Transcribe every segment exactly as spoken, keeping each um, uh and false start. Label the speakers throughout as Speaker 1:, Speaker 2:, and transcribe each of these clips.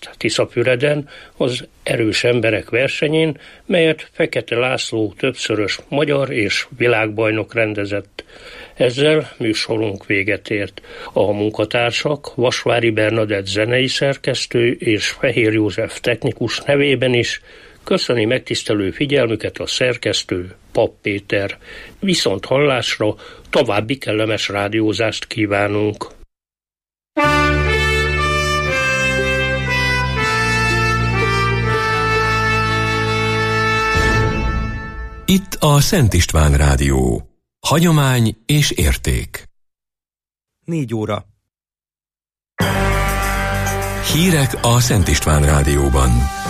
Speaker 1: Tiszapüreden az erős emberek versenyén, melyet Fekete László többszörös magyar és világbajnok rendezett. Ezzel műsorunk véget ért. A munkatársak Vasvári Bernadett zenei szerkesztő és Fehér József technikus nevében is köszöni megtisztelő figyelmüket a szerkesztő, Papp Péter. Viszont hallásra, további kellemes rádiózást kívánunk.
Speaker 2: Itt a Szent István Rádió. Hagyomány és érték.
Speaker 3: Négy óra.
Speaker 2: Hírek a Szent István Rádióban.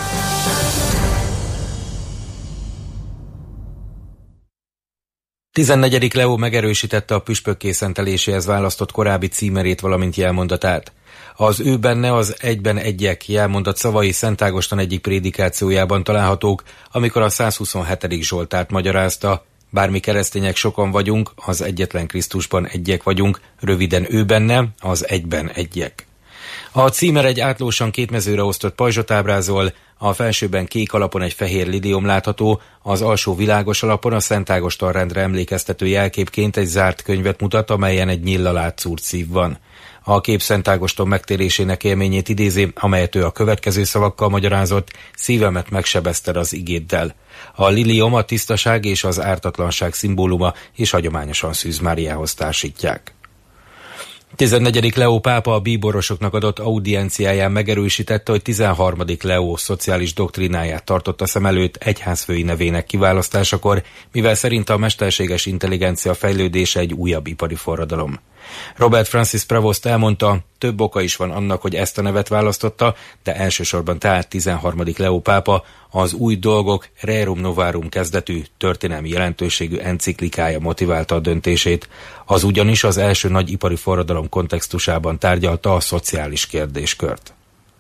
Speaker 3: tizennegyedik Leó megerősítette a püspökké szenteléséhez választott korábbi címerét, valamint jelmondatát. Az ő benne az egyben egyek jelmondat szavai Szent Ágoston egyik prédikációjában találhatók, amikor a százhuszonhetedik Zsoltárt magyarázta: bármi keresztények sokan vagyunk, az egyetlen Krisztusban egyek vagyunk, röviden ő benne, az egyben egyek. A címer egy átlósan két mezőre osztott pajzsot ábrázol, a felsőben kék alapon egy fehér lidium látható, az alsó világos alapon a Szent Ágoston rendre emlékeztető jelképként egy zárt könyvet mutat, amelyen egy nyíllal átszúrt szív van. A kép Szent Ágoston megtérésének élményét idézi, amelyet ő a következő szavakkal magyarázott: szívemet megsebezted az igéddel. A lilium a tisztaság és az ártatlanság szimbóluma, és hagyományosan Szűz Máriához társítják. tizennegyedik Leó pápa a bíborosoknak adott audienciáján megerősítette, hogy tizenharmadik Leó szociális doktrináját tartotta szem előtt egyházfői nevének kiválasztásakor, mivel szerinte a mesterséges intelligencia fejlődése egy újabb ipari forradalom. Robert Francis Prevost elmondta, több oka is van annak, hogy ezt a nevet választotta, de elsősorban tehát tizenharmadik Leó pápa az új dolgok Rerum Novarum kezdetű, történelmi jelentőségű enciklikája motiválta a döntését. Az ugyanis az első nagy ipari forradalom kontextusában tárgyalta a szociális kérdéskört.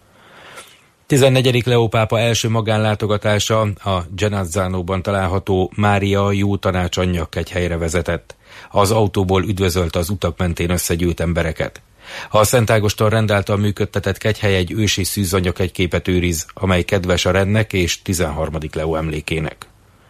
Speaker 3: tizennegyedik Leó pápa első magánlátogatása a Genazzánóban található Mária Jó Tanács Anyjakkegyhelyre vezetett. Az autóból üdvözölte az utak mentén összegyűlt embereket. A Szent Ágoston rend által működtetett kegyhely egy ősi szűzanyagképet őriz, amely kedves a rendnek és tizenharmadik Leó emlékének.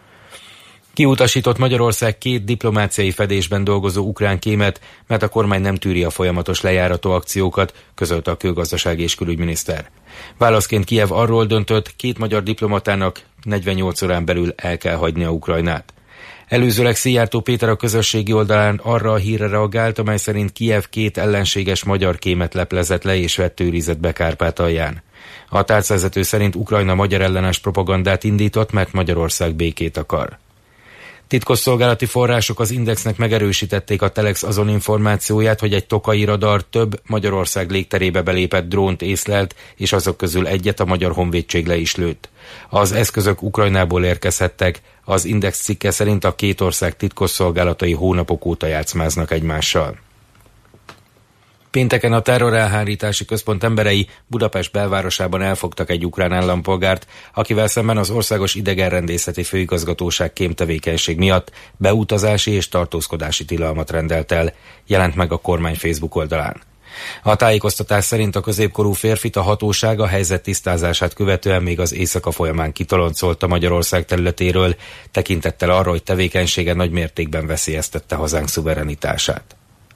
Speaker 3: Kiutasított Magyarország két diplomáciai fedésben dolgozó ukrán kémet, mert a kormány nem tűri a folyamatos lejárató akciókat, közölte a külgazdasági és külügyminiszter. Válaszként Kijev arról döntött, két magyar diplomatának negyvennyolc órán belül el kell hagynia Ukrajnát. Előzőleg Szijjártó Péter a közösségi oldalán arra a hírre reagált, amely szerint Kijev két ellenséges magyar kémet leplezett le és vett őrizet be Kárpátalján. A tárcavezető szerint Ukrajna magyar ellenes propagandát indított, mert Magyarország békét akar. Titkosszolgálati források az Indexnek megerősítették a Telex azon információját, hogy egy tokai radar több Magyarország légterébe belépett drónt észlelt, és azok közül egyet a Magyar Honvédség le is lőtt. Az eszközök Ukrajnából érkezhettek, az Index cikke szerint a két ország titkosszolgálatai hónapok óta játszmáznak egymással. Pénteken a terrorelhárítási központ emberei Budapest belvárosában elfogtak egy ukrán állampolgárt, akivel szemben az Országos Idegenrendészeti Főigazgatóság kémtevékenység miatt beutazási és tartózkodási tilalmat rendelt el, jelent meg a kormány Facebook oldalán. A tájékoztatás szerint a középkorú férfit a hatóság a helyzet tisztázását követően még az éjszaka folyamán kitoloncolta Magyarország területéről, tekintettel arra, hogy tevékenysége nagy mértékben veszélyeztette hazánk szuverenitását.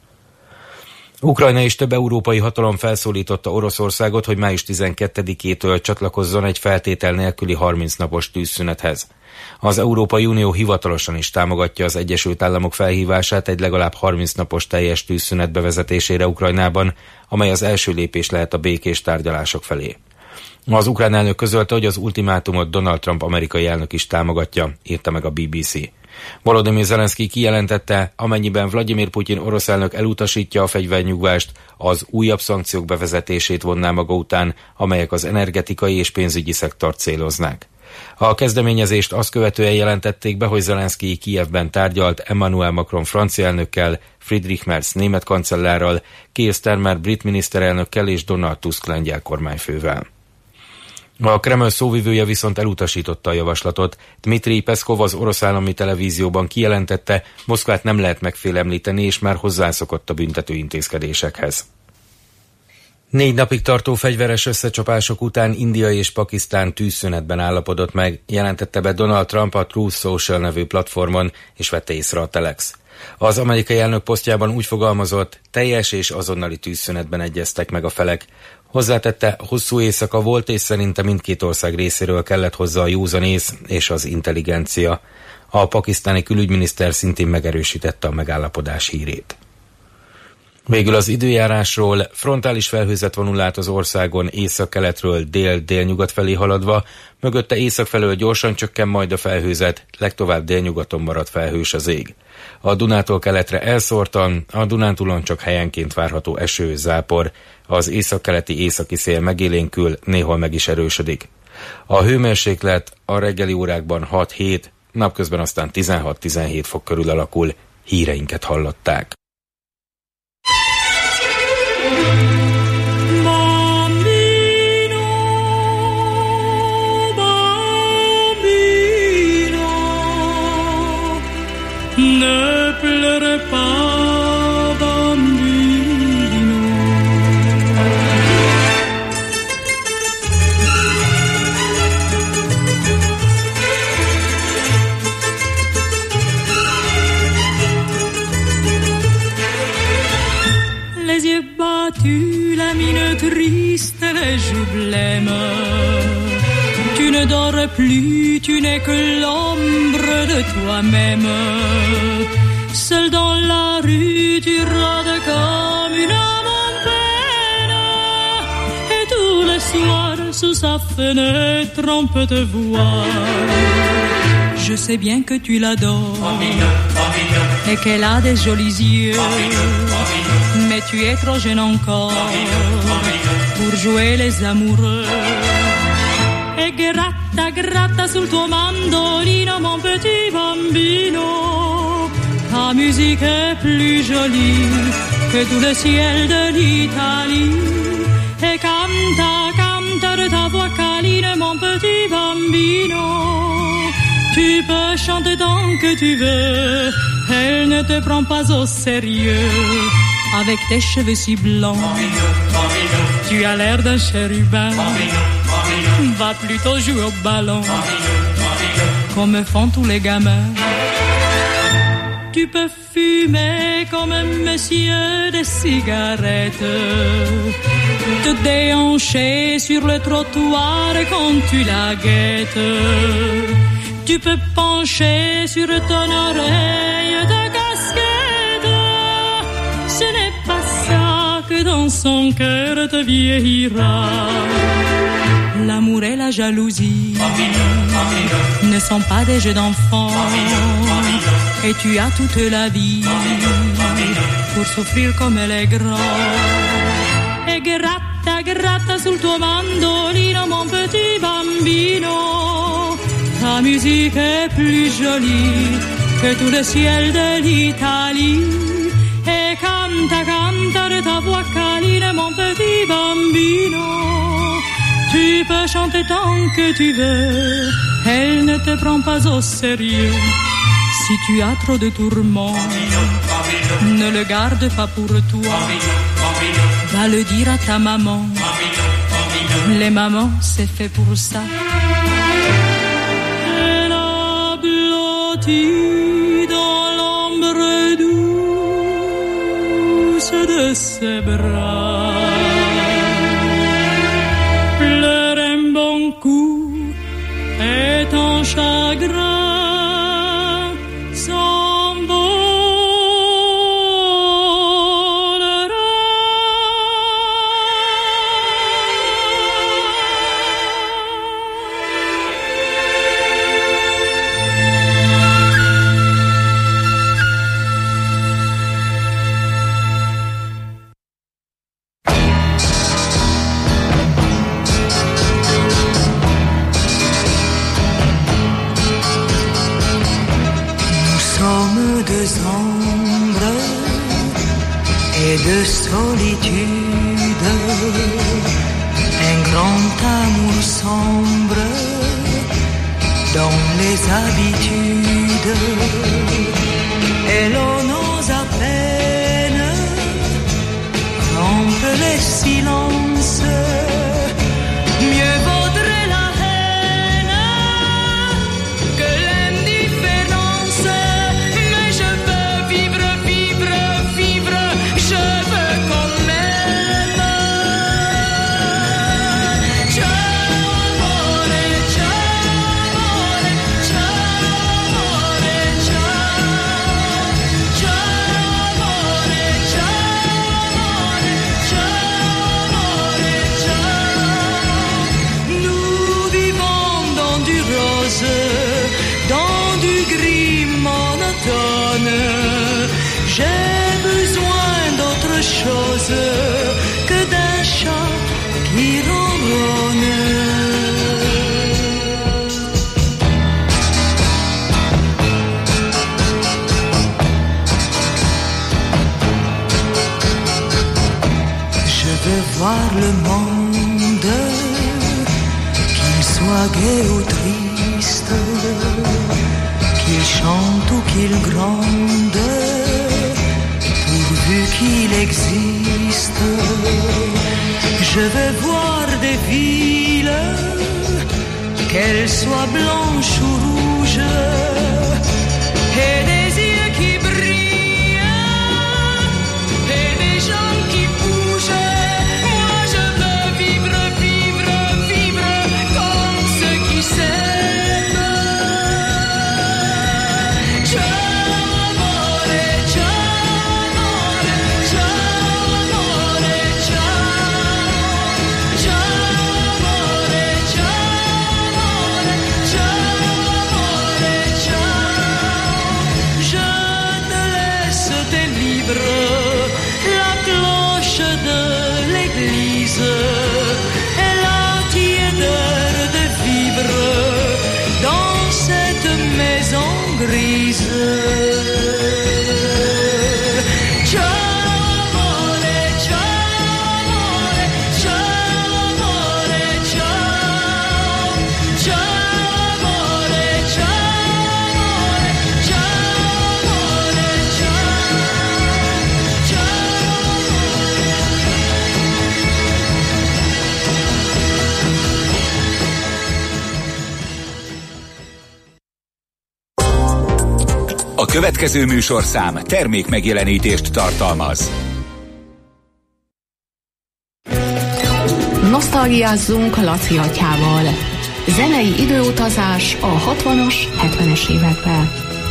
Speaker 3: Ukrajna és több európai hatalom felszólította Oroszországot, hogy május tizenkettedikétől csatlakozzon egy feltétel nélküli harminc napos tűzszünethez. Az Európai Unió hivatalosan is támogatja az Egyesült Államok felhívását egy legalább harminc napos teljes tűzszünet bevezetésére Ukrajnában, amely az első lépés lehet a békés tárgyalások felé. Az ukrán elnök közölte, hogy az ultimátumot Donald Trump amerikai elnök is támogatja, írta meg a bé bé cé. Volodymyr Zelenszky kijelentette, amennyiben Vladimir Putyin orosz elnök elutasítja a fegyvernyugvást, az újabb szankciók bevezetését vonná maga után, amelyek az energetikai és pénzügyi szektort céloznák. A kezdeményezést azt követően jelentették be, hogy Zelenszky Kijevben tárgyalt Emmanuel Macron francia elnökkel, Friedrich Merz német kancellárral, Keir Starmer brit miniszterelnökkel és Donald Tusk lengyel kormányfővel. A Kreml szóvivője viszont elutasította a javaslatot. Dmitri Peszkov az orosz állami televízióban kijelentette, Moszkvát nem lehet megfélemlíteni, és már hozzászokott a büntető intézkedésekhez. Négy napig tartó fegyveres összecsapások után India és Pakisztán tűzszünetben állapodott meg, jelentette be Donald Trump a Truth Social nevű platformon, és vette észre a Telex. Az amerikai elnök posztjában úgy fogalmazott, teljes és azonnali tűzszünetben egyeztek meg a felek. Hozzátette, hosszú éjszaka volt, és szerinte mindkét ország részéről kellett hozzá a józanész és az intelligencia. A pakisztáni külügyminiszter szintén megerősítette a megállapodás hírét. Végül az időjárásról: frontális felhőzet vonul át az országon északkeletről dél-délnyugat felé haladva, mögötte észak felől gyorsan csökken majd a felhőzet, legtovább délnyugaton marad felhős az ég. A Dunától keletre elszórtan, a Dunántúlon csak helyenként várható eső, zápor, az északkeleti északi szél megélénkül, néhol meg is erősödik. A hőmérséklet a reggeli órákban hat-hét, napközben aztán tizenhat-tizenhét fok körül alakul. Híreinket hallották.
Speaker 4: Ne pleure pas, bambino. Les yeux battus, la mine triste, les joues blêmes. Tu ne dors plus, tu n'es que l'ombre de toi-même. Seul dans la rue, tu rôdes comme une âme en peine. Et tout le soir, sous sa fenêtre, on peut te voir. Je sais bien que tu l'adores, bambino, bambino, et qu'elle a des jolis yeux, bambino, bambino, mais tu es trop jeune encore, bambino, bambino, pour jouer les amoureux. E gratta, gratta sul tuo mandolino, mon petit bambino. Ta musique est plus jolie que tout le ciel de l'Italie. E canta, canta de ta voix câline, mon petit bambino. Tu peux chanter tant que tu veux, elle ne te prend pas au sérieux. Avec tes cheveux si blancs, bambino, bambino, tu as l'air d'un chérubin. Bambino, bambino, va plutôt jouer au ballon, bambino, bambino, comme font tous les gamins. Tu peux fumer comme un monsieur des cigarettes, te déhancher sur le trottoir quand tu la guettes. Tu peux pencher sur ton oreille de casquette. Ce n'est pas ça que dans son cœur te vieillira. L'amour et la jalousie, bambino, bambino, ne sont pas des jeux d'enfants, bambino, bambino, et tu as toute la vie, bambino, bambino, pour souffrir comme elle est grande. E gratta, gratta sul tuo mandolino, mon petit bambino. Ta musique est plus jolie que tout le ciel de l'Italie. E canta, canta de ta voix câline, mon petit bambino. Tu peux chanter tant que tu veux, elle ne te prend pas au sérieux. Si tu as trop de tourments, bambino, bambino, ne le garde pas pour toi, bambino, bambino, va le dire à ta maman, bambino, bambino. Les mamans, c'est fait pour ça. Elle a blotti dans l'ombre douce de ses bras. Et ton chagrin s'envolera.
Speaker 5: De solitude, un grand amour sombre dans les habitudes, et l'on ose à peine rompre les silences silence. Mieux vaudrait la haine que l'indifférence. Mais je veux vivre, vivre, vivre, je veux qu'on m'aime. Ciao amore, ciao amore, ciao amore, ciao. Ciao amore, ciao amore, ciao amore, ciao. Nous vivons dans du rose, dans du gris monotone. J'ai besoin d'autre chose que d'un chat qui ronronne. Je veux voir le monde, qu'il soit gai ou triste, qu'il chante ou qu'il gronde, pourvu qu'il existe. Je veux voir des villes, qu'elles soient blanches ou rouges, et des yeux qui brillent, et des gens qui bougent. Moi je veux vivre, vivre, vivre comme ceux qui s'aiment. Ciao amore, ciao amore, ciao amore, ciao. Ciao amore, ciao amore, ciao amore, ciao. Je te laisse tes livres, la cloche de l'église et la tiédeur de vivre dans cette maison grise. Ciao amore, ciao amore, ciao amore, ciao. Ciao amore, ciao amore, ciao amore, ciao.
Speaker 6: A következő műsorszám termék megjelenítést tartalmaz.
Speaker 7: Nosztalgiázzunk Laci atyával. Zenei időutazás a hatvanas, hetvenes évekbe.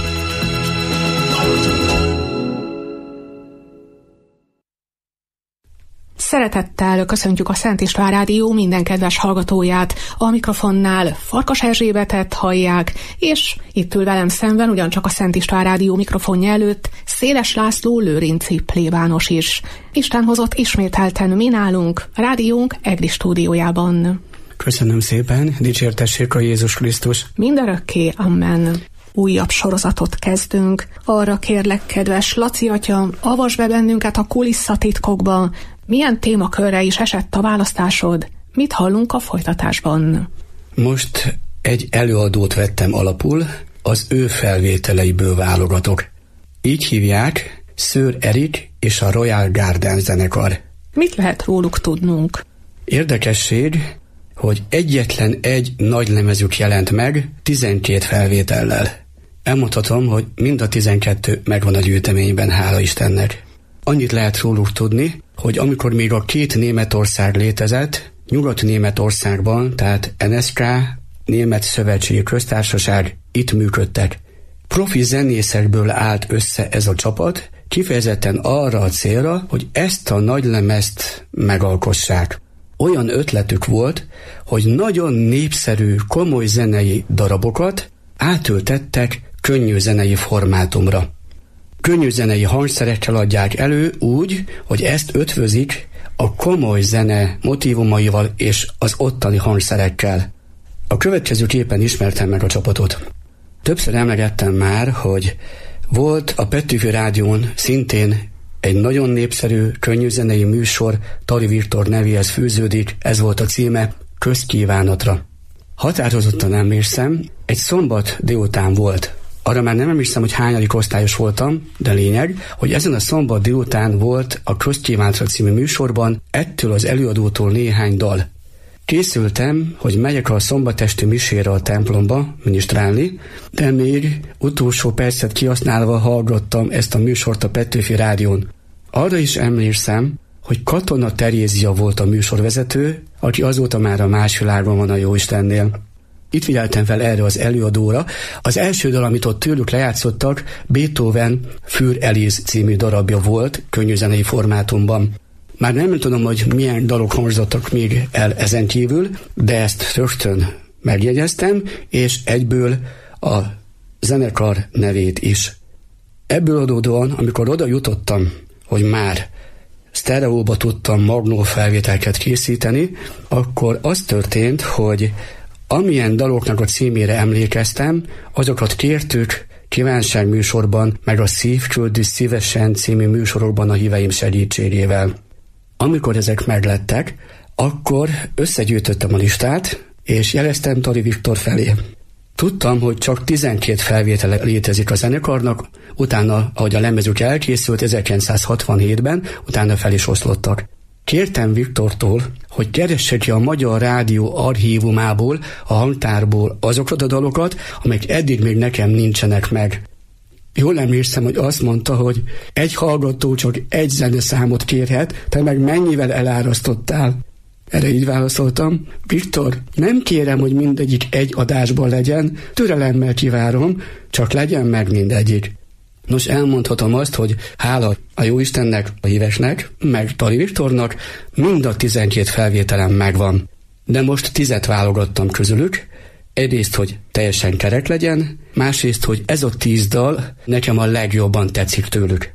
Speaker 7: Szeretettel köszöntjük a Szent István Rádió minden kedves hallgatóját. A mikrofonnál Farkas Erzsébetet hallják, és itt ül velem szemben, ugyancsak a Szent István Rádió mikrofonja előtt, Széles László lőrinci plébános is. Isten hozott ismételten mi nálunk, a rádiónk EGRI stúdiójában.
Speaker 8: Köszönöm szépen, dicsértessék a Jézus Krisztus.
Speaker 7: Mindörökké, amen. Újabb sorozatot kezdünk. Arra kérlek, kedves Laci atya, avasd be bennünket a kulisszatitkokba. Milyen témakörre is esett a választásod? Mit hallunk a folytatásban?
Speaker 8: Most egy előadót vettem alapul, az ő felvételeiből válogatok. Így hívják, Sir Eric és a Royal Garden zenekar.
Speaker 7: Mit lehet róluk tudnunk?
Speaker 8: Érdekesség, hogy egyetlen egy nagy lemezük jelent meg tizenkét felvétellel. Elmondhatom, hogy mind a tizenkettő megvan a gyűjteményben, hála Istennek. Annyit lehet róluk tudni, hogy amikor még a két Németország létezett, Nyugat-Németországban, tehát en es ká, Német Szövetségi Köztársaság, itt működtek. Profi zenészekből állt össze ez a csapat, kifejezetten arra a célra, hogy ezt a nagylemezt megalkossák. Olyan ötletük volt, hogy nagyon népszerű, komoly zenei darabokat átültettek könnyű zenei formátumra. Könnyű zenei hangszerekkel adják elő úgy, hogy ezt ötvözik a komoly zene motívumaival és az ottani hangszerekkel. A következő képen ismertem meg a csapatot. Többször emlegettem már, hogy volt a Petőfi Rádión szintén egy nagyon népszerű könnyűzenei műsor, Tari Viktor nevéhez fűződik, ez volt a címe, Közkívánatra. Határozottan emlékszem, egy szombat délután volt. Arra már nem emlékszem, hogy hányadik osztályos voltam, de lényeg, hogy ezen a szombat délután volt a Közkívántra című műsorban ettől az előadótól néhány dal. Készültem, hogy megyek a szombatesti misére a templomba ministrálni, de még utolsó percet kihasználva hallgattam ezt a műsort a Petőfi Rádión. Arra is emlékszem, hogy Katona Terézia volt a műsorvezető, aki azóta már a más világon van a Jóistennél. Itt figyeltem fel erre az előadóra. Az első dal, amit ott tőlük lejátszottak, Beethoven Für Elise című darabja volt, könnyűzenei formátumban. Már nem tudom, hogy milyen dalok hangzottak még el ezen kívül, de ezt rögtön megjegyeztem, és egyből a zenekar nevét is. Ebből adódóan, amikor oda jutottam, hogy már sztereóba tudtam magnó felvételket készíteni, akkor az történt, hogy amilyen daloknak a címére emlékeztem, azokat kértük kívánság műsorban, meg a Szívküldi Szívesen című műsorokban a híveim segítségével. Amikor ezek meglettek, akkor összegyűjtöttem a listát, és jeleztem Tari Viktor felé. Tudtam, hogy csak tizenkét felvétele létezik a zenekarnak, utána, ahogy a lemezük elkészült ezerkilencszázhatvanhétben, utána fel is oszlottak. Kértem Viktortól, hogy keresse ki a Magyar Rádió archívumából, a hangtárból azokat a dalokat, amelyek eddig még nekem nincsenek meg. Jól emlékszem, hogy azt mondta, hogy egy hallgató csak egy zeneszámot kérhet, te meg mennyivel elárasztottál. Erre így válaszoltam: Viktor, nem kérem, hogy mindegyik egy adásban legyen, türelemmel kivárom, csak legyen meg mindegyik. Nos, elmondhatom azt, hogy hála a Jóistennek, a hívesnek, meg Tari Viktornak mind a tizenkét felvételem megvan. De most tizet válogattam közülük, egyrészt, hogy teljesen kerek legyen, másrészt, hogy ez a tíz dal nekem a legjobban tetszik tőlük.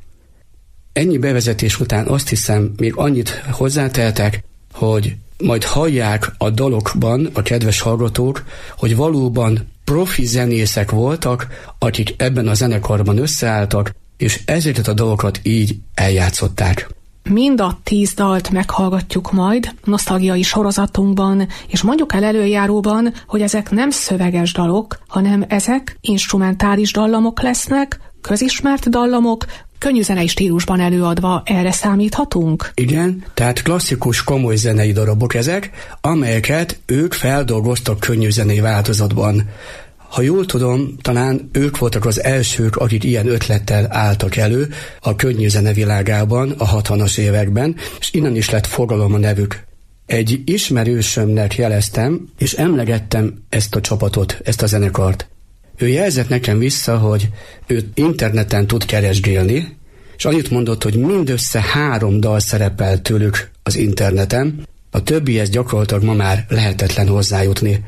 Speaker 8: Ennyi bevezetés után azt hiszem, még annyit hozzáteltek, hogy majd hallják a dalokban a kedves hallgatók, hogy valóban profi zenészek voltak, akik ebben a zenekarban összeálltak, és ezeket a dalokat így eljátszották.
Speaker 7: Mind a tíz dalt meghallgatjuk majd nosztalgiai sorozatunkban, és mondjuk el előjáróban, hogy ezek nem szöveges dalok, hanem ezek instrumentális dallamok lesznek, közismert dallamok, könnyűzenei stílusban előadva. Erre számíthatunk?
Speaker 8: Igen, tehát klasszikus, komoly zenei darabok ezek, amelyeket ők feldolgoztak könnyűzenei változatban. Ha jól tudom, talán ők voltak az elsők, akik ilyen ötlettel álltak elő a könnyűzene világában a hatvanas években, és innen is lett fogalom a nevük. Egy ismerősömnek jeleztem, és emlegettem ezt a csapatot, ezt a zenekart. Ő jelzett nekem vissza, hogy ő interneten tud keresgélni, és annyit mondott, hogy mindössze három dal szerepel tőlük az interneten, a többihez gyakorlatilag ma már lehetetlen hozzájutni.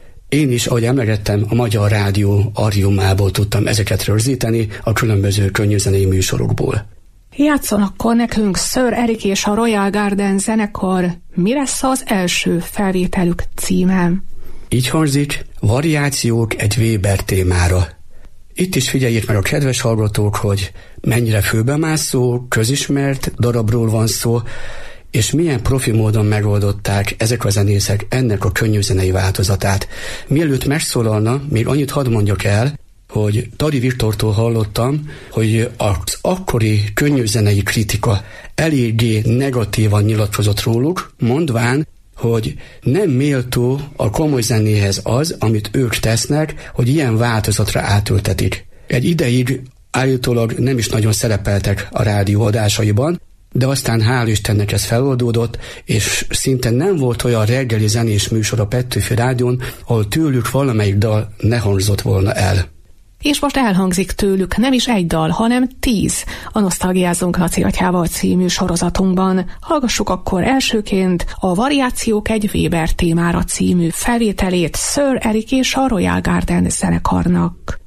Speaker 8: Én is, ahogy emlegettem, a Magyar Rádió archívumából tudtam ezeket rögzíteni a különböző könnyűzenei műsorokból.
Speaker 7: Játszon akkor nekünk Sir Eric és a Royal Garden zenekar. Mi lesz az első felvételük címe?
Speaker 8: Így hangzik: Variációk egy Weber témára. Itt is figyeljék meg a kedves hallgatók, hogy mennyire főbemászó, közismert darabról van szó, és milyen profi módon megoldották ezek a zenészek ennek a könnyűzenei változatát. Mielőtt megszólalna, még annyit hadd mondjak el, hogy Tari Viktortól hallottam, hogy az akkori könnyűzenei kritika eléggé negatívan nyilatkozott róluk, mondván, hogy nem méltó a komoly zenéhez az, amit ők tesznek, hogy ilyen változatra átültetik. Egy ideig állítólag nem is nagyon szerepeltek a rádió adásaiban, de aztán hál' Istennek ez feloldódott, és szinte nem volt olyan reggeli zenés műsor a Petőfi Rádión, ahol tőlük valamelyik dal ne hangzott volna el.
Speaker 7: És most elhangzik tőlük nem is egy dal, hanem tíz a Nosztalgiázzunk Laci atyával című sorozatunkban. Hallgassuk akkor elsőként a Variációk egy Weber témára című felvételét Sir Eric és a Royal Garden zenekarnak.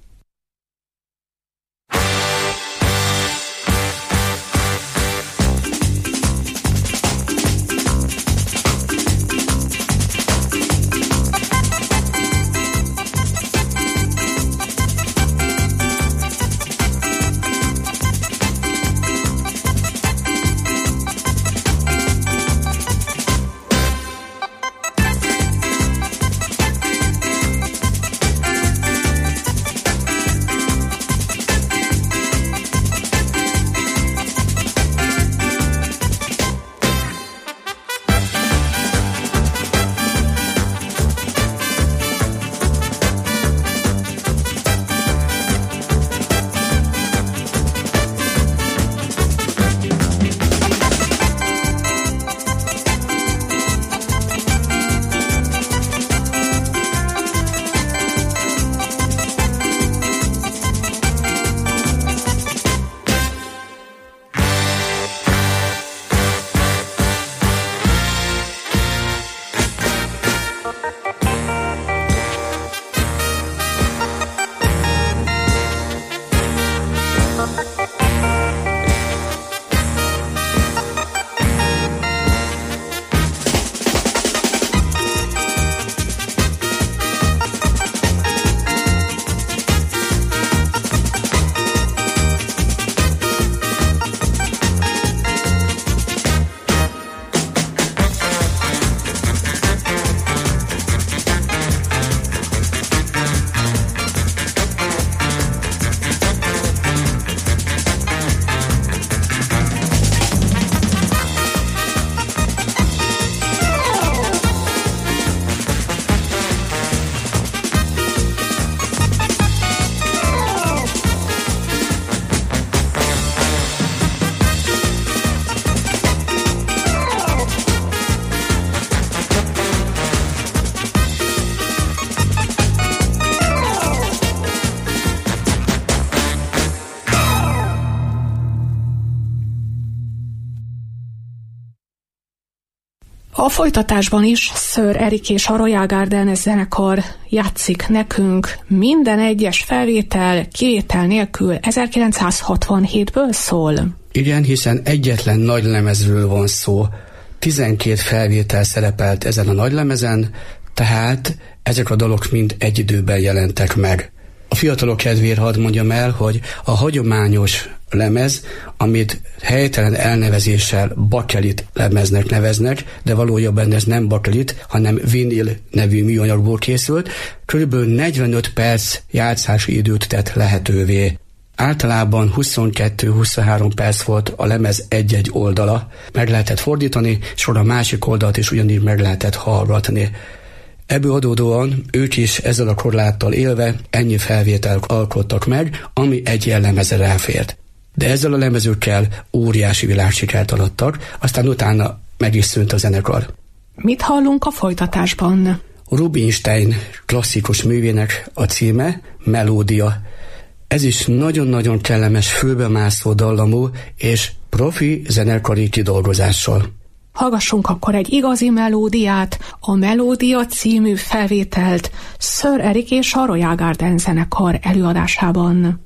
Speaker 7: folytatásban is Sir Eric és a Royal Garden zenekar játszik nekünk. Minden egyes felvétel kivétel nélkül ezerkilencszázhatvanhétből szól.
Speaker 8: Igen, hiszen egyetlen nagy lemezről van szó. tizenkét felvétel szerepelt ezen a nagy lemezen, tehát ezek a dalok mind egy időben jelentek meg. A fiatalok kedvéért hadd mondjam el, hogy a hagyományos lemez, amit helytelen elnevezéssel bakelit lemeznek neveznek, de valójában ez nem bakelit, hanem vinil nevű műanyagból készült, körülbelül negyvenöt perc játszási időt tett lehetővé. Általában huszonkettő-huszonhárom perc volt a lemez egy-egy oldala, meg lehetett fordítani, és a másik oldalt is ugyanígy meg lehetett hallgatni. Ebből adódóan ők is ezzel a korláttal élve ennyi felvételt alkottak meg, ami egy ilyen lemezre ráfért. De ezzel a lemezőkkel óriási világsikert arattak, aztán utána meg is szűnt a zenekar.
Speaker 7: Mit hallunk a folytatásban?
Speaker 8: Rubinstein klasszikus művének a címe Melódia. Ez is nagyon-nagyon kellemes, fülbemászó dallamú és profi zenekari kidolgozással.
Speaker 7: Hallgassunk akkor egy igazi melódiát, a Melódia című felvételt Sir Eric és a Royal Garden zenekar előadásában.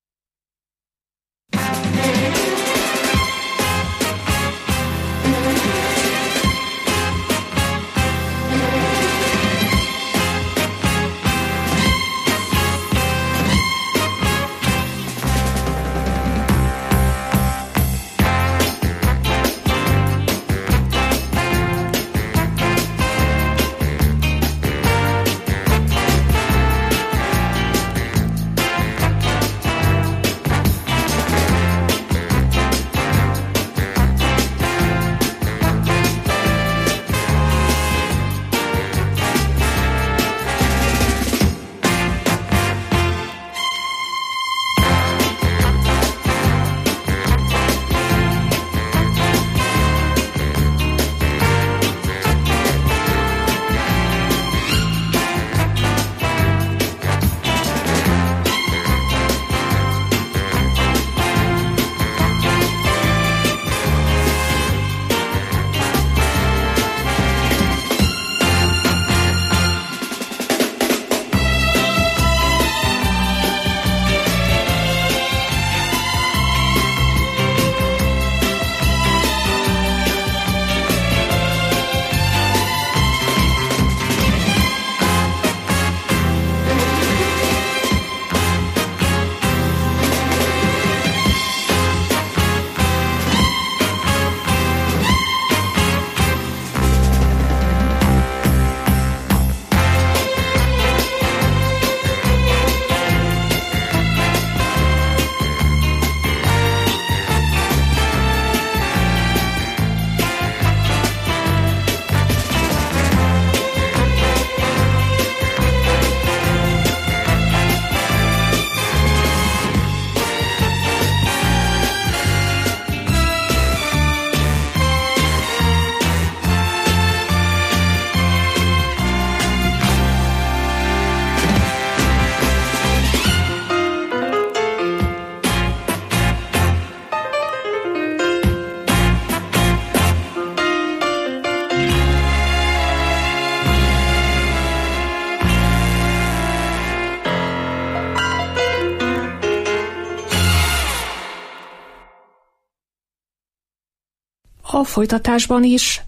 Speaker 7: A folytatásban is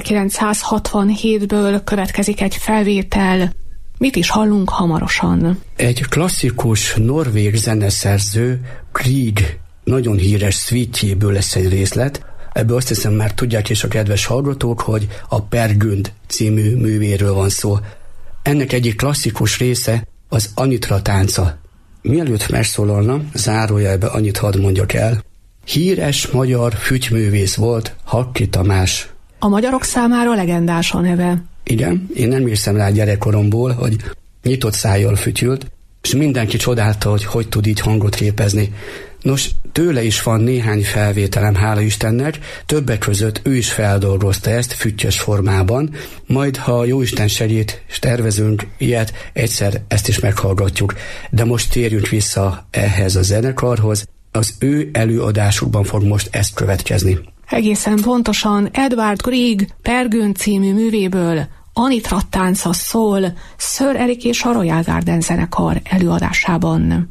Speaker 7: ezerkilencszázhatvanhétből következik egy felvétel. Mit is hallunk hamarosan?
Speaker 8: Egy klasszikus norvég zeneszerző, Grieg, nagyon híres szvítjéből lesz egy részlet. Ebből azt hiszem már tudják is a kedves hallgatók, hogy a Per Gynt című művéről van szó. Ennek egyik klasszikus része az Anitra tánca. Mielőtt megszólalna, zárójelbe annyit hadd mondjak el. Híres magyar fütyművész volt Hakki Tamás.
Speaker 7: A magyarok számára legendás a neve.
Speaker 8: Igen, én emlékszem rá gyerekkoromból, hogy nyitott szájjal fütyült, és mindenki csodálta, hogy hogy tud így hangot képezni. Nos, tőle is van néhány felvételem, hála Istennek, többek között ő is feldolgozta ezt füttyös formában, majd ha Jóisten segít, és tervezünk ilyet, egyszer ezt is meghallgatjuk. De most térjünk vissza ehhez a zenekarhoz, az ő előadásukban fog most ezt következni.
Speaker 7: Egészen pontosan Edvard Grieg Pergőn című művéből Anitra tánca szól Sir Eric és a Royal Garden zenekar előadásában.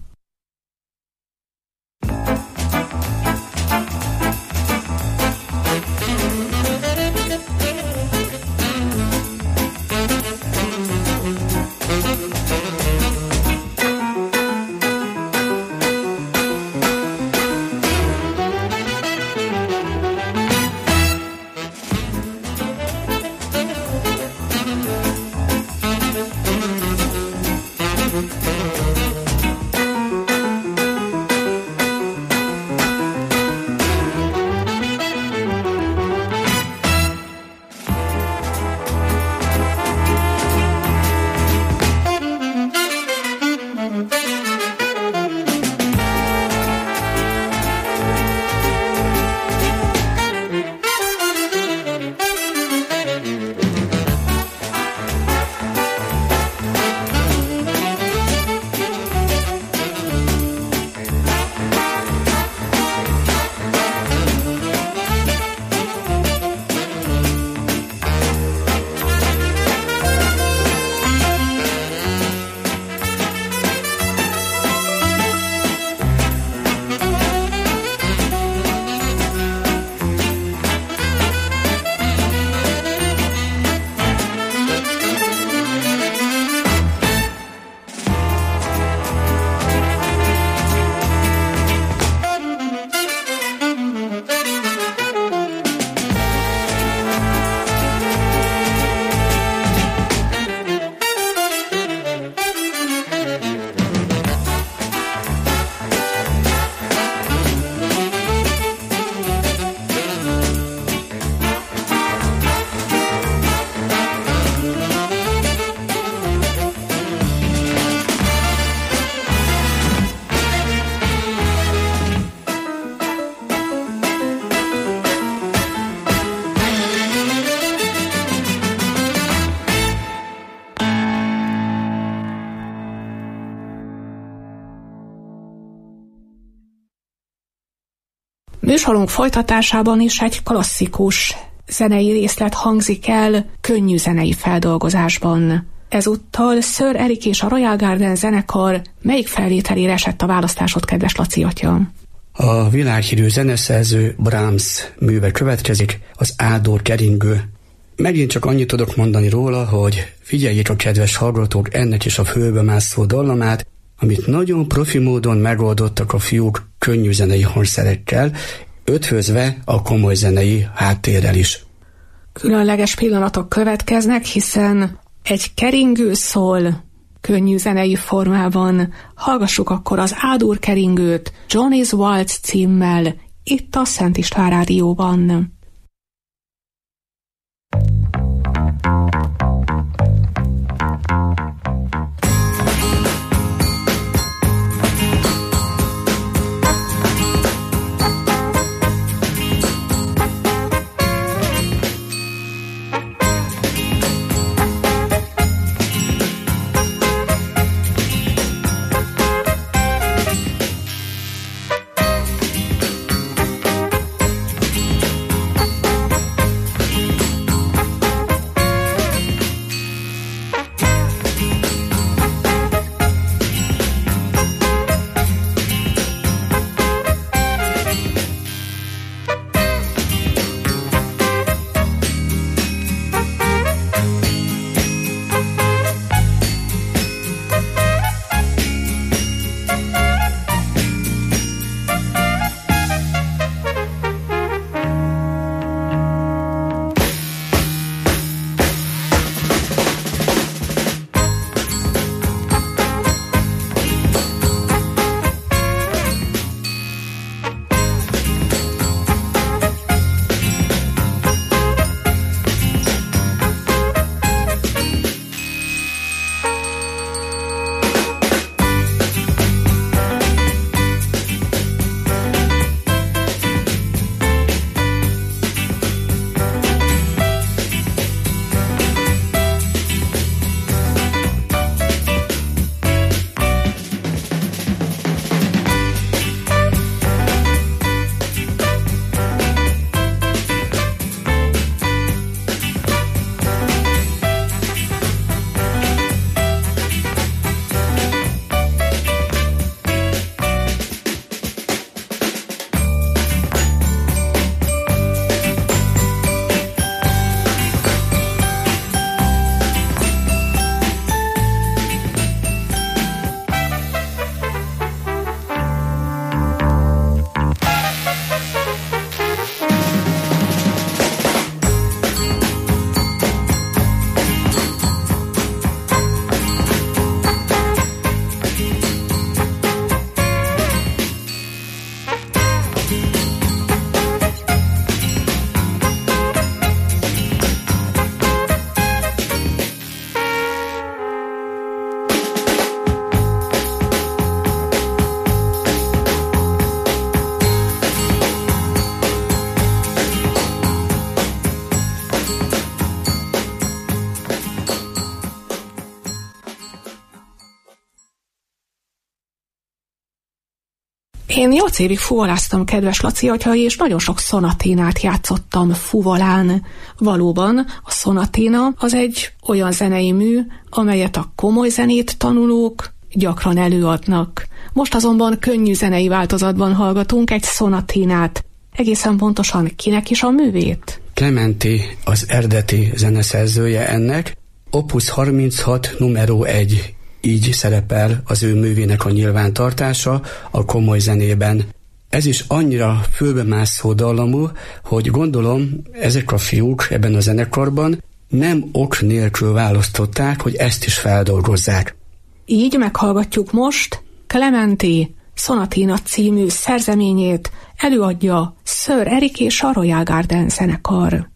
Speaker 7: Műsorunk folytatásában is egy klasszikus zenei részlet hangzik el könnyű zenei feldolgozásban. Ezúttal Sir Eric és a Royal Garden zenekar melyik felvételére esett a választásod, kedves Laci atya?
Speaker 8: A világhírű zeneszerző Brahms műve következik, az Áldor keringő. Megint csak annyit tudok mondani róla, hogy figyeljék a kedves hallgatók ennek is a fölbemászó dallamát, amit nagyon profi módon megoldottak a fiúk könnyű zenei hangszerekkel, ötvözve a komoly zenei háttérrel is.
Speaker 7: Különleges pillanatok következnek, hiszen egy keringő szól könnyű zenei formában. Hallgassuk akkor az Ádur keringőt Johnny's Waltz címmel itt a Szent István Rádióban. Én nyolc évig fuvoláztam, kedves Laci atya, és nagyon sok szonaténát játszottam fuvolán. Valóban a szonaténa az egy olyan zenei mű, amelyet a komoly zenét tanulók gyakran előadnak. Most azonban könnyű zenei változatban hallgatunk egy szonaténát. Egészen pontosan kinek is a művét?
Speaker 8: Clementi az eredeti zeneszerzője ennek, Opus harminchat numero egy, így szerepel az ő művének a nyilvántartása a komoly zenében. Ez is annyira fülbemászó dallamú, hogy gondolom ezek a fiúk ebben a zenekarban nem ok nélkül választották, hogy ezt is feldolgozzák.
Speaker 7: Így meghallgatjuk most Clementi Sonatina című szerzeményét, előadja Sir Eric és a Royal Garden zenekar.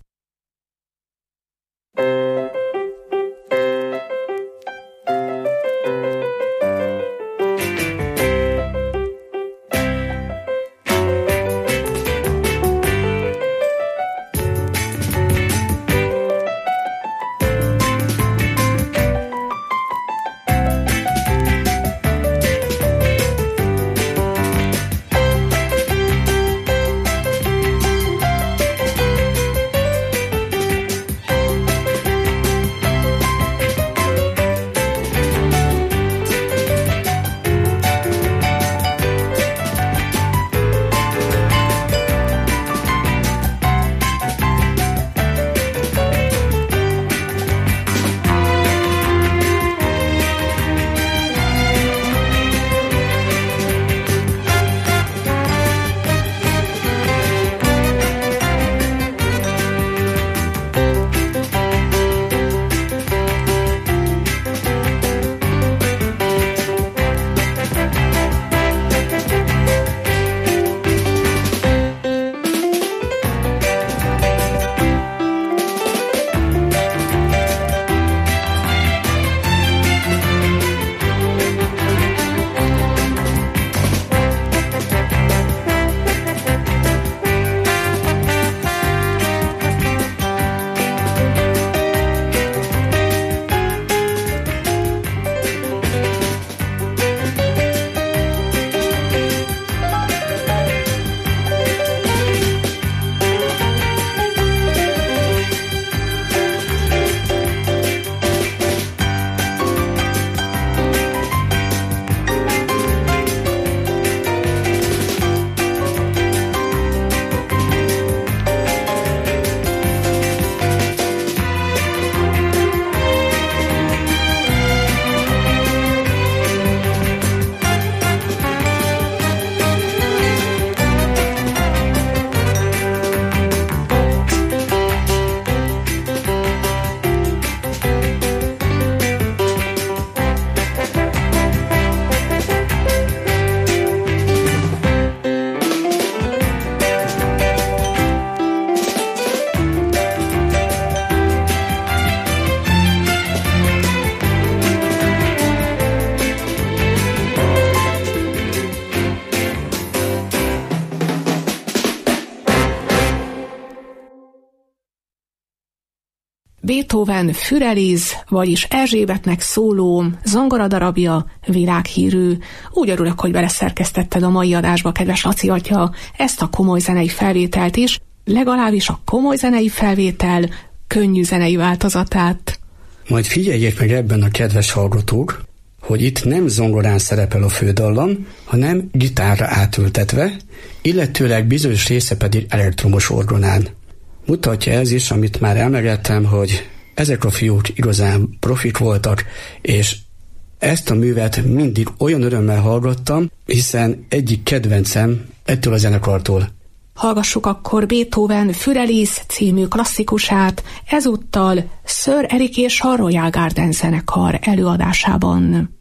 Speaker 7: Beethoven Füreliz, vagyis Erzsébetnek szóló zongoradarabja világhírű. Úgy örülök, hogy beleszerkesztetted a mai adásba, kedves Laci atya, ezt a komoly zenei felvételt is, legalábbis a komoly zenei felvétel könnyű zenei változatát.
Speaker 8: Majd figyeljék meg ebben a kedves hallgatók, hogy itt nem zongorán szerepel a fődallam, hanem gitárra átültetve, illetőleg bizonyos része pedig elektromos orgonán. Mutatja ez is, amit már emlegettem, hogy ezek a fiúk igazán profik voltak, és ezt a művet mindig olyan örömmel hallgattam, hiszen egyik kedvencem ettől a zenekartól.
Speaker 7: Hallgassuk akkor Beethoven Füreliz című klasszikusát, ezúttal Sir Eric és a Royal Garden zenekar előadásában.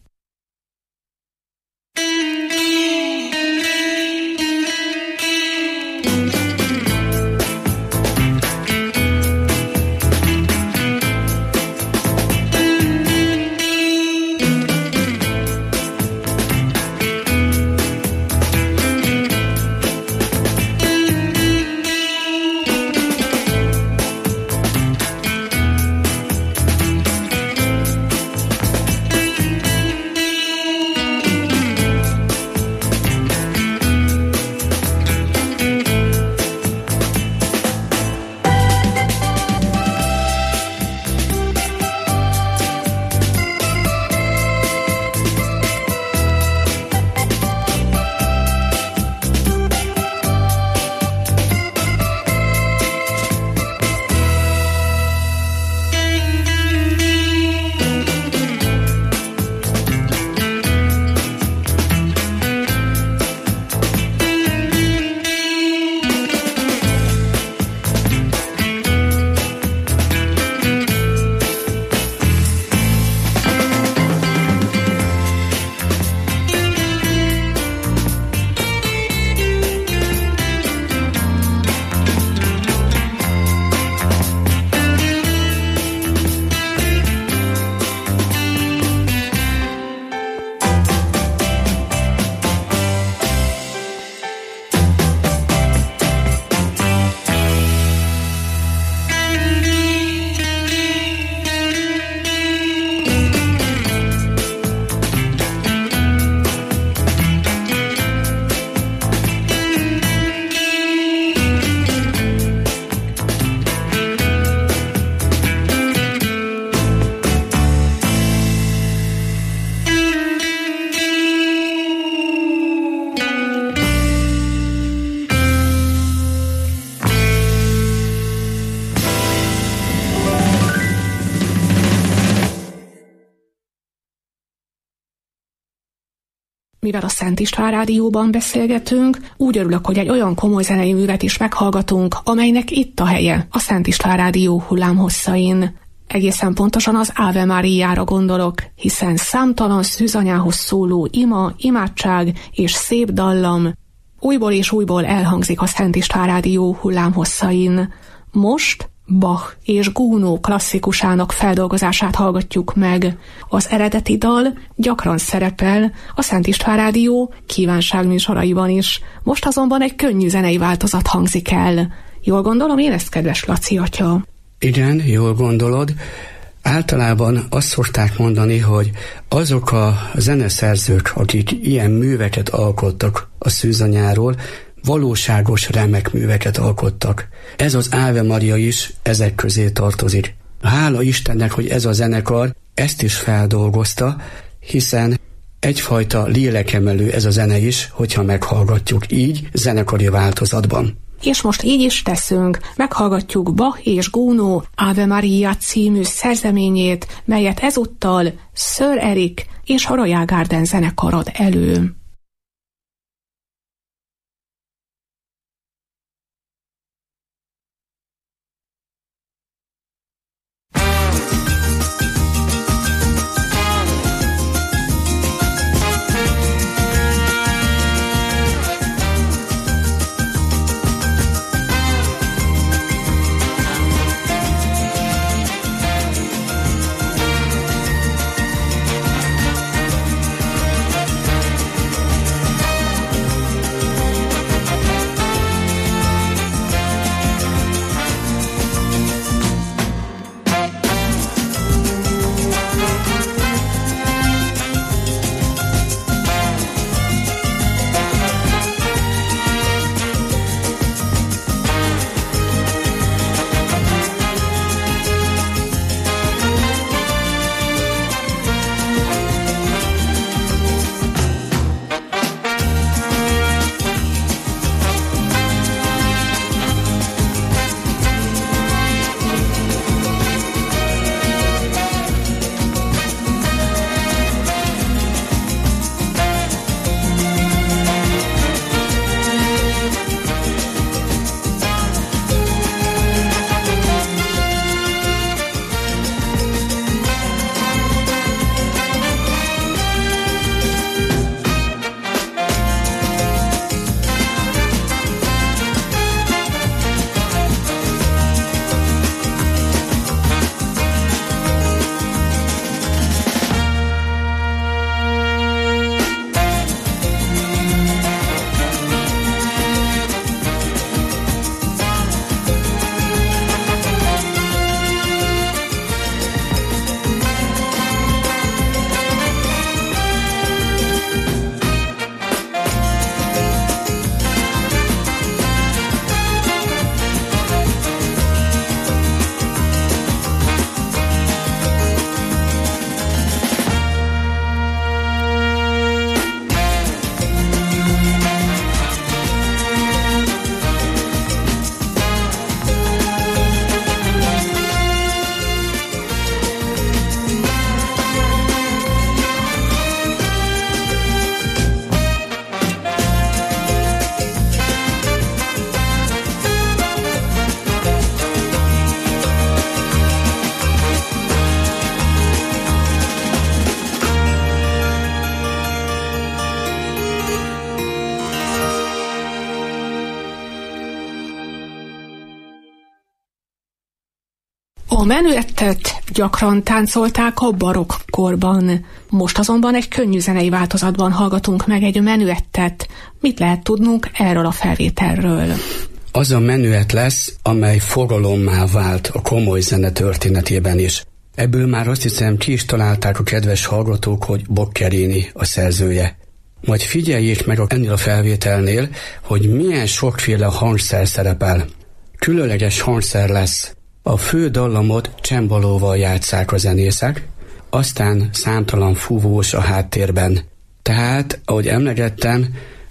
Speaker 7: Mivel a Szent István Rádióban beszélgetünk, úgy örülök, hogy egy olyan komoly zenei művet is meghallgatunk, amelynek itt a helye, a Szent István Rádió hullámhosszain. Egészen pontosan az Ave Mariára gondolok, hiszen számtalan szűzanyához szóló ima, imádság és szép dallam újból és újból elhangzik a Szent István Rádió hullámhosszain. Most Bach és Gounod klasszikusának feldolgozását hallgatjuk meg. Az eredeti dal gyakran szerepel a Szent István Rádió kívánságműsoraiban is. Most azonban egy könnyű zenei változat hangzik el. Jól gondolom én ezt, kedves Laci atya?
Speaker 8: Igen, jól gondolod. Általában azt szokták mondani, hogy azok a zeneszerzők, akik ilyen műveket alkottak a szűzanyáról, valóságos remek műveket alkottak. Ez az Ave Maria is ezek közé tartozik. Hála Istennek, hogy ez a zenekar ezt is feldolgozta, hiszen egyfajta lélekemelő ez a zene is, hogyha meghallgatjuk így zenekari változatban.
Speaker 7: És most így is teszünk, meghallgatjuk Bach és Gounod Ave Maria című szerzeményét, melyet ezúttal Sir Eric és a Royal Garden zenekar ad elő. A menüettet gyakran táncolták a barokk korban. Most azonban egy könnyű zenei változatban hallgatunk meg egy menüettet. Mit lehet tudnunk erről a felvételről?
Speaker 8: Az a menüett lesz, amely fogalommá vált a komoly zene történetében is. Ebből már azt hiszem ki is találták a kedves hallgatók, hogy Boccherini a szerzője. Majd figyeljék meg ennél a felvételnél, hogy milyen sokféle hangszer szerepel. Különleges hangszer lesz. A fő dallamot csembalóval játsszák a zenészek, aztán számtalan fúvós a háttérben. Tehát, ahogy emlegettem,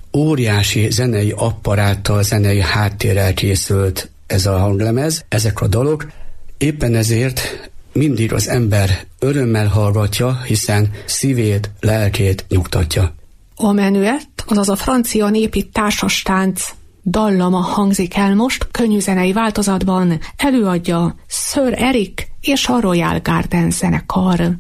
Speaker 8: óriási zenei apparáttal, zenei háttérrel készült ez a hanglemez, ezek a dalok. Éppen ezért mindig az ember örömmel hallgatja, hiszen szívét, lelkét nyugtatja.
Speaker 7: A menüett, azaz a francia népi társastánc dallama hangzik el most könnyű zenei változatban, előadja Sir Eric és a Royal Garden zenekar.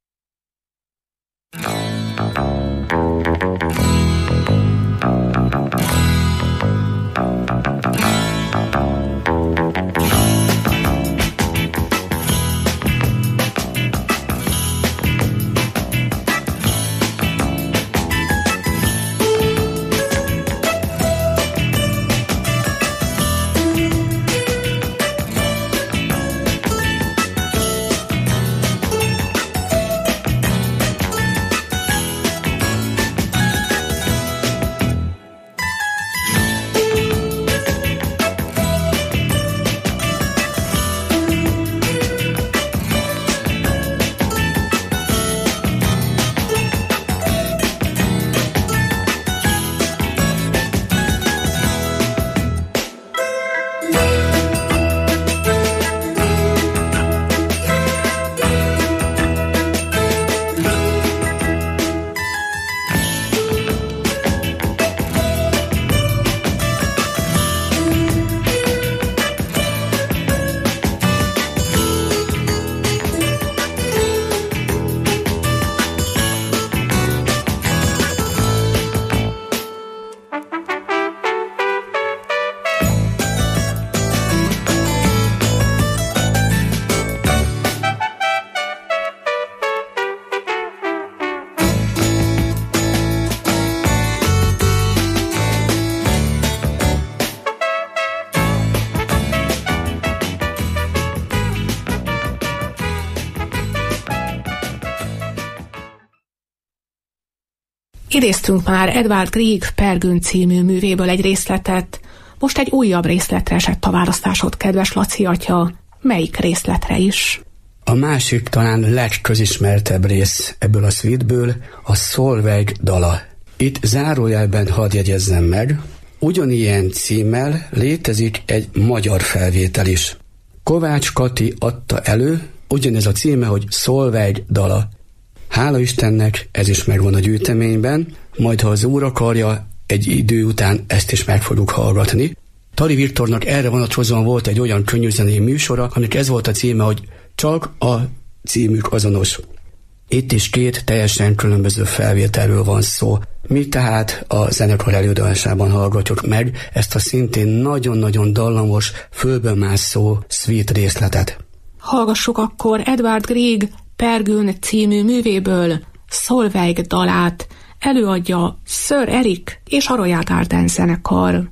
Speaker 7: Idéztünk már Edvard Grieg Pergün című művéből egy részletet, most egy újabb részletre esett a választásod, kedves Laci atya. Melyik részletre is?
Speaker 8: A másik, talán legközismertebb rész ebből a suiteből a Solveig dala. Itt zárójelben hadd jegyezzem meg, ugyanilyen címmel létezik egy magyar felvétel is. Kovács Kati adta elő, ugyanez a címe, hogy Solveig dala. Hála Istennek, ez is megvan a gyűjteményben, majd ha az úr akarja, egy idő után ezt is meg fogjuk hallgatni. Tari Viktornak erre vonatkozóan volt egy olyan könnyűzenei műsora, aminek ez volt a címe, hogy csak a címük azonos. Itt is két teljesen különböző felvételről van szó. Mi tehát a zenekar előadásában hallgatjuk meg ezt a szintén nagyon-nagyon dallamos, fölből mászó suite részletet.
Speaker 7: Hallgassuk akkor Edvard Grieg Pergün című művéből Solveig dalát, előadja Sir Eric és a Royal Garden zenekar.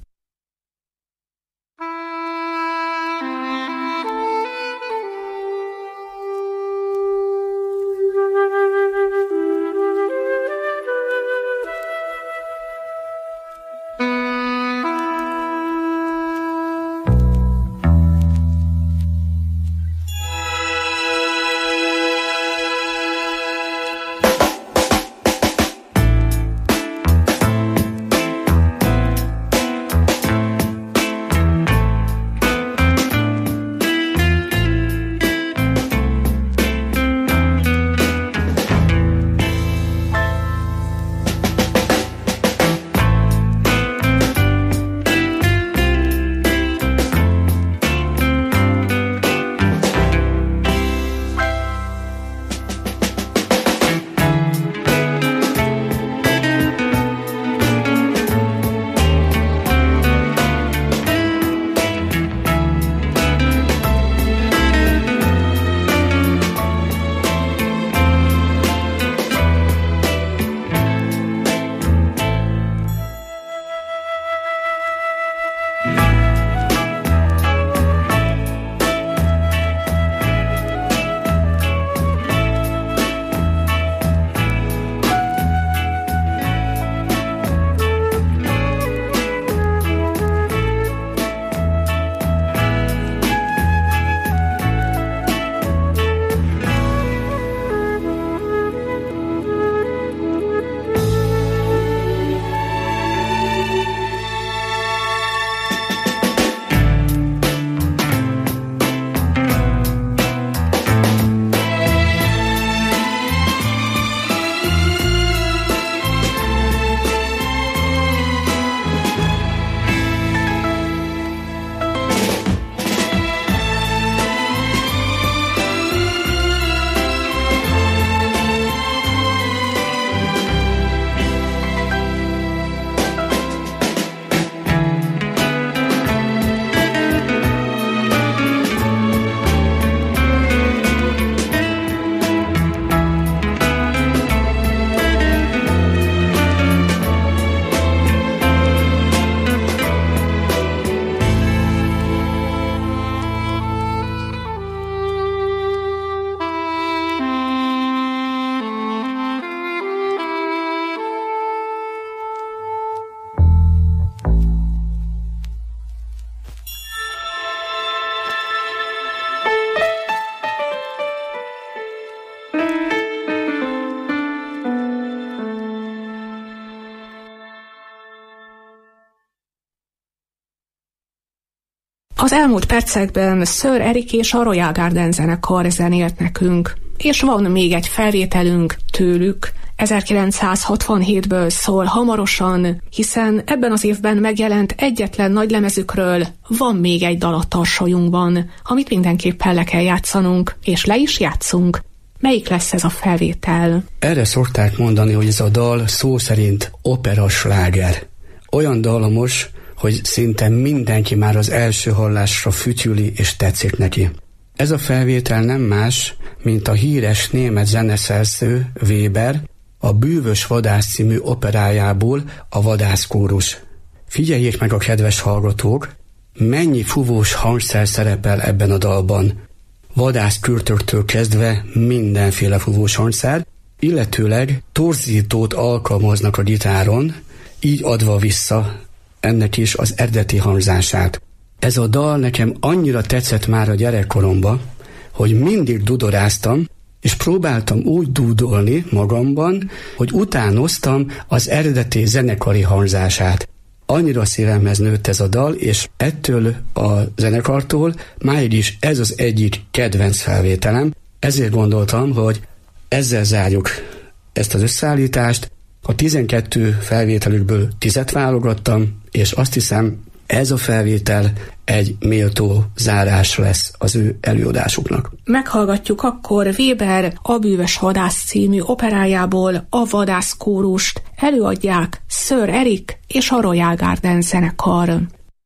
Speaker 7: Az elmúlt percekben Sir Eric és a Royal Garden zenekar zenélt nekünk, és van még egy felvételünk tőlük, ezerkilencszázhatvanhétből szól hamarosan, hiszen ebben az évben megjelent egyetlen nagylemezükről van még egy dal a tarsolyunkban, amit mindenképpen le kell játszanunk, és le is játszunk. Melyik lesz ez a felvétel?
Speaker 8: Erre szokták mondani, hogy ez a dal szó szerint opera sláger. Olyan dallamos, hogy szinte mindenki már az első hallásra fütyüli és tetszik neki. Ez a felvétel nem más, mint a híres német zeneszerző Weber, a Bűvös vadász című operájából a vadászkórus. Figyeljék meg a kedves hallgatók, mennyi fúvós hangszer szerepel ebben a dalban. Vadászkürtöktől kezdve mindenféle fúvós hangszer, illetőleg torzítót alkalmaznak a gitáron, így adva vissza ennek is az eredeti hangzását. Ez a dal nekem annyira tetszett már a gyerekkoromban, hogy mindig dudoráztam, és próbáltam úgy dúdolni magamban, hogy utánoztam az eredeti zenekari hangzását. Annyira szívemhez nőtt ez a dal, és ettől a zenekartól máig is ez az egyik kedvenc felvételem, ezért gondoltam, hogy ezzel zárjuk ezt az összeállítást. A tizenkettő felvételükből tízet válogattam, és azt hiszem, ez a felvétel egy méltó zárás lesz az ő előadásuknak.
Speaker 7: Meghallgatjuk akkor Weber A Bűvös vadász című operájából a vadászkórust. Előadják Sir Eric és a Royal Garden zenekar.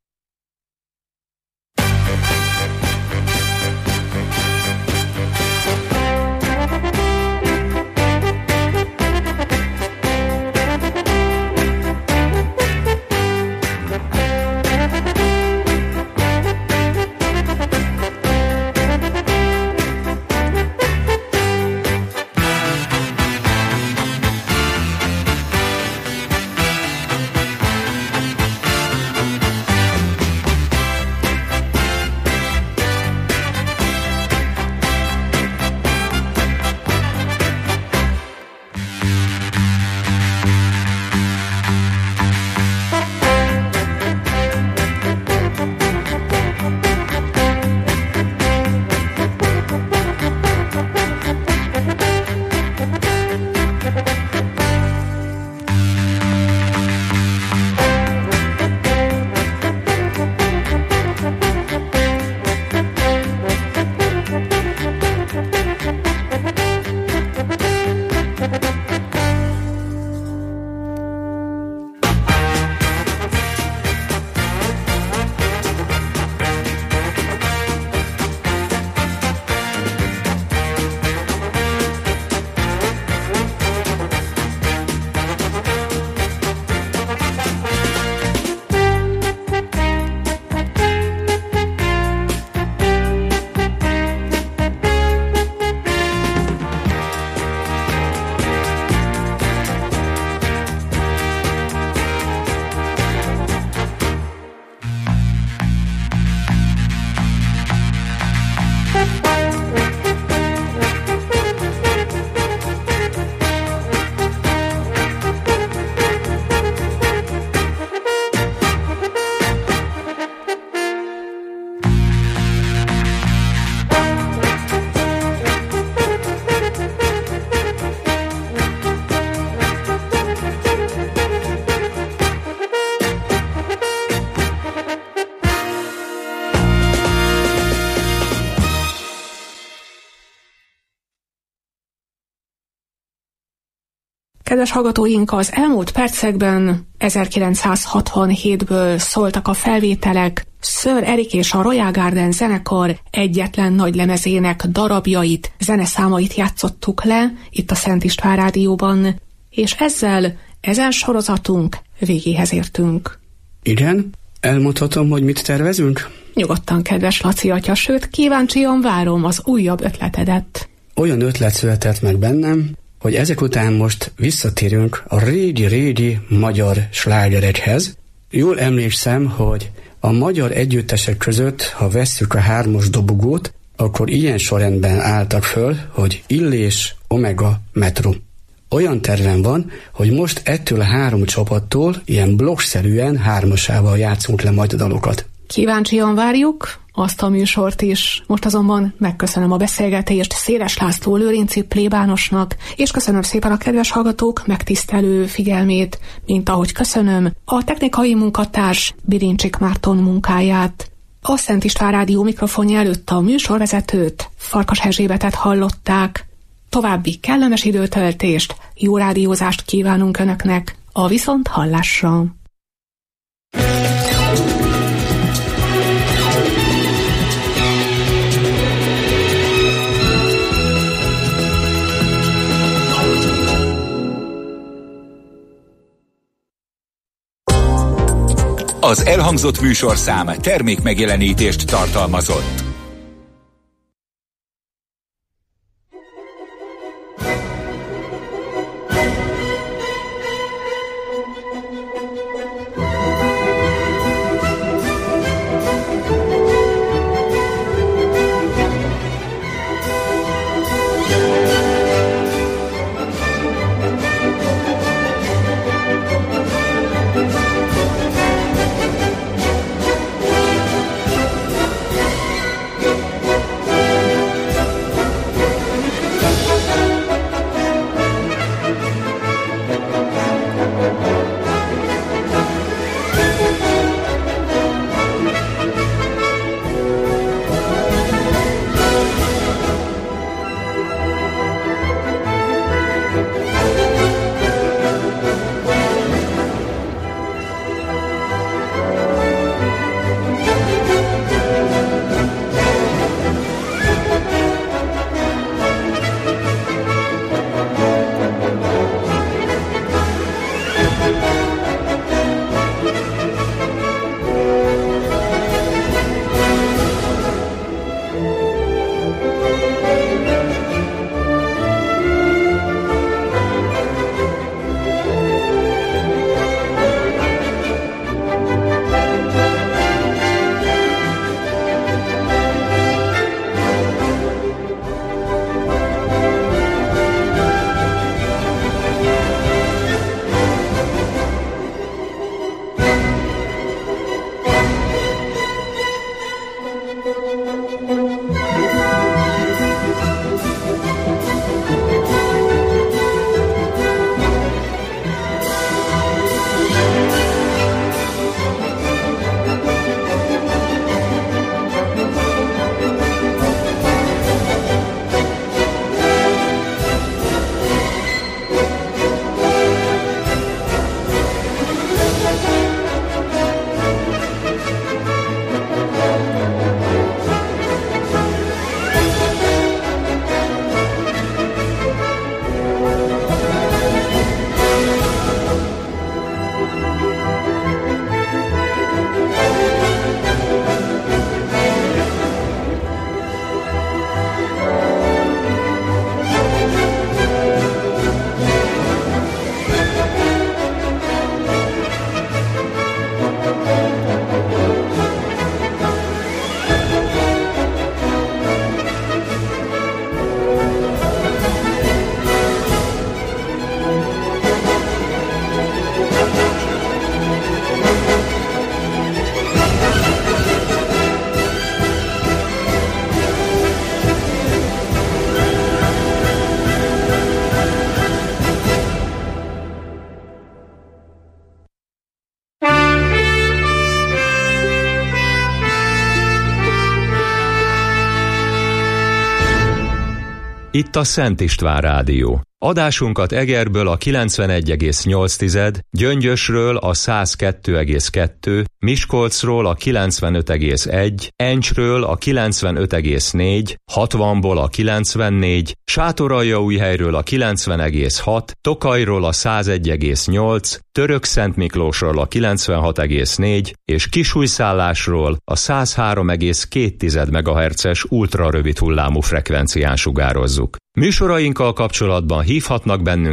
Speaker 7: Kedves hallgatóink, az elmúlt percekben ezerkilencszázhatvanhétből szóltak a felvételek, Sir Eric és a Royal Garden zenekar egyetlen nagy lemezének darabjait, zeneszámait játszottuk le itt a Szent István Rádióban, és ezzel ezen sorozatunk végéhez értünk.
Speaker 8: Igen? Elmondhatom, hogy mit tervezünk?
Speaker 7: Nyugodtan, kedves Laci atya, sőt, kíváncsian várom az újabb ötletedet.
Speaker 8: Olyan ötlet született meg bennem, hogy ezek után most visszatérünk a régi-régi magyar slágerekhez. Jól emlékszem, hogy a magyar együttesek között, ha vesszük a hármas dobogót, akkor ilyen sorrendben álltak föl, hogy Illés, Omega, Metro. Olyan tervem van, hogy most ettől a három csapattól ilyen blokkszerűen hármasával játszunk le majd a dalokat.
Speaker 7: Kíváncsian várjuk azt a műsort is. Most azonban megköszönöm a beszélgetést Széles László lőrinci plébánosnak, és köszönöm szépen a kedves hallgatók megtisztelő figyelmét, mint ahogy köszönöm a technikai munkatárs Birincsik Márton munkáját. A Szent István Rádió mikrofonja előtt a műsorvezetőt, Farkas Erzsébetet hallották. További kellemes időtöltést, jó rádiózást kívánunk Önöknek, a viszont hallásra.
Speaker 6: Az elhangzott műsorszám termékmegjelenítést tartalmazott.
Speaker 9: Itt a Szent István Rádió. Adásunkat Egerből a kilencvenegy egész nyolc, Gyöngyösről a száz kettő egész kettő, Miskolcról a kilencvenöt egész egy, Encsről a kilencvenöt egész négy, hatvanból a kilencvennégy, Sátoraljaújhelyről a kilencven egész hat, Tokajról a száz egy egész nyolc, Törökszentmiklósról a kilencvenhat egész négy és Kisújszállásról a száz három egész két megahertzes ultrarövid hullámú frekvencián sugározzuk. Műsorainkkal kapcsolatban hívhatnak bennünk